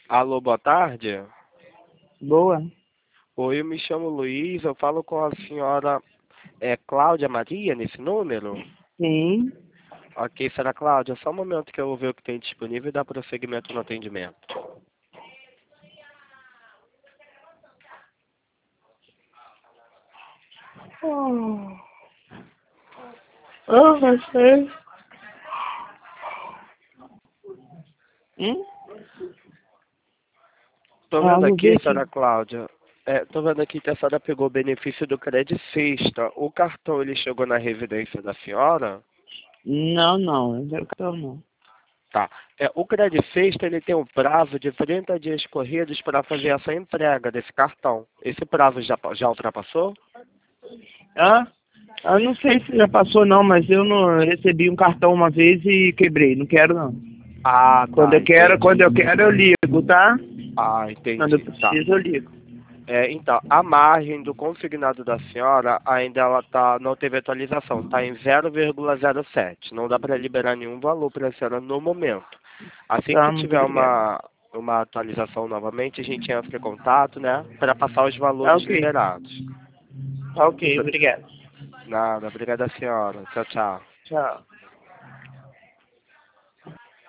Alô, boa tarde. Boa. Oi, eu me chamo Luiz, eu falo com a senhora Cláudia Maria nesse número? Sim. Ok, senhora Cláudia, só um momento que eu vou ver o que tem disponível e dar prosseguimento no atendimento. Você. Hum? Tô vendo Alô, aqui, Vicky? senhora Cláudia, tô vendo aqui que a senhora pegou o benefício do Credit Sexta. O cartão, ele chegou na residência da senhora? Não, não. Eu quero cartão, não. Tá. O Credit Sexta, ele tem um prazo de 30 dias corridos para fazer essa entrega desse cartão. Esse prazo já ultrapassou? Ah? Eu não sei se já passou, não, mas eu não recebi um cartão uma vez e quebrei. Não quero, não. Ah, tá, Quando entendi. eu quero, eu ligo, tá? Ah, Quando eu entendi. Tá. preciso, eu ligo. Então, a margem do consignado da senhora ainda ela não teve atualização, está em 0,07. Não dá para liberar nenhum valor para a senhora no momento. Assim Tá, que muito tiver obrigado. uma atualização novamente, a gente entra em contato, né, para passar os Tá valores ok. liberados. Tá ok, obrigado. Nada, obrigada senhora. Tchau, tchau. Tchau.